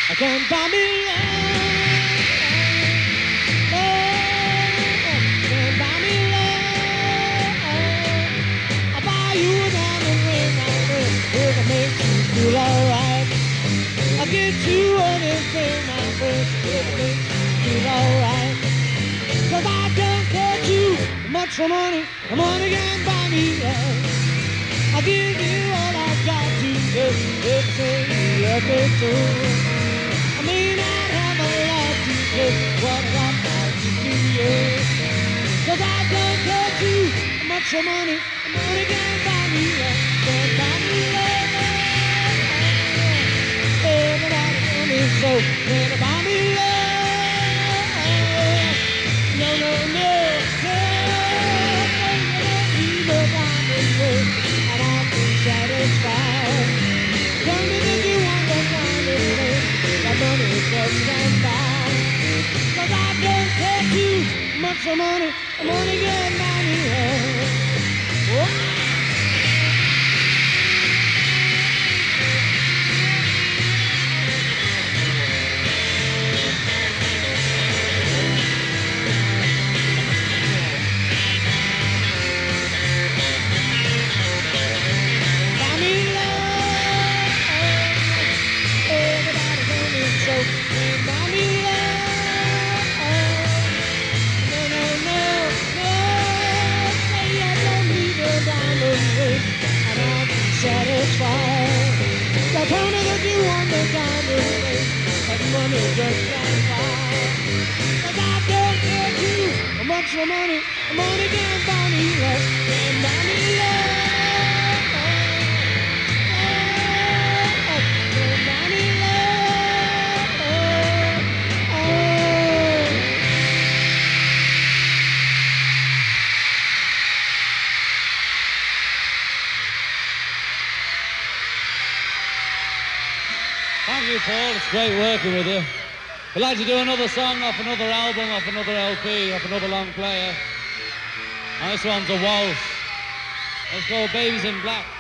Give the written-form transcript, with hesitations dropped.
I can't buy me love, can't buy me love. I'll buy you a diamond ring, my friend, if it makes you feel alright. I'll get you anything, my friend, if it makes you feel alright. 'Cause I don't care too much for money, the money can't buy me love. I'll give you all I've got to just say you love me too. I may not have a lot to give, what I've got to do, yeah. 'Cause I don't care too much for money, the money can't buy me love, can't buy me love. Everybody tell me so, can't buy me love. No, no, no, no, either buy me love, and I'll be satisfied. Tell me that you want the kind of thing that money just can't buy. 'Cause I don't care too much for money, the money can't buy me love. Oh. Satisfied. So tell me that you want the kind of thing that money just can't buy. 'Cause I don't care too much for money, money can't buy me love, can't buy me love, can't buy me love, Thank you, Paul. It's great working with you. We'd like to do another song off another album, off another LP, off another long player. And this one's a waltz. It's called Babies in Black.